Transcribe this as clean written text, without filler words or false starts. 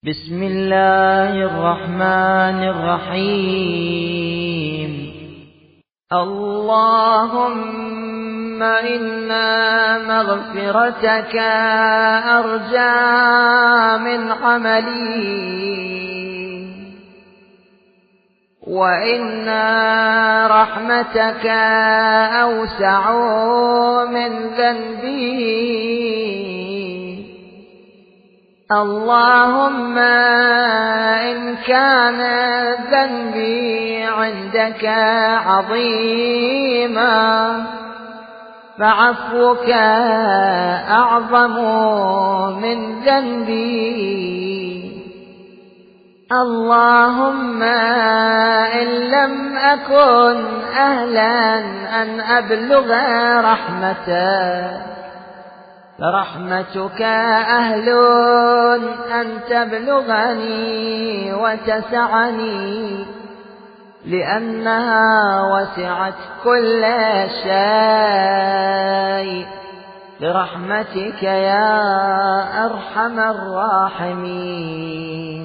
بسم الله الرحمن الرحيم. اللهم إنا مغفرتك أرجى من عملي، وإنا رحمتك أوسع من ذنبي. اللهم إن كان ذنبي عندك عظيما فعفوك أعظم من ذنبي. اللهم إن لم أكن أهلا أن أبلغ رحمتك فرحمتك أهل أن تبلغني وتسعني، لأنها وسعت كل شيء برحمتك يا أرحم الراحمين.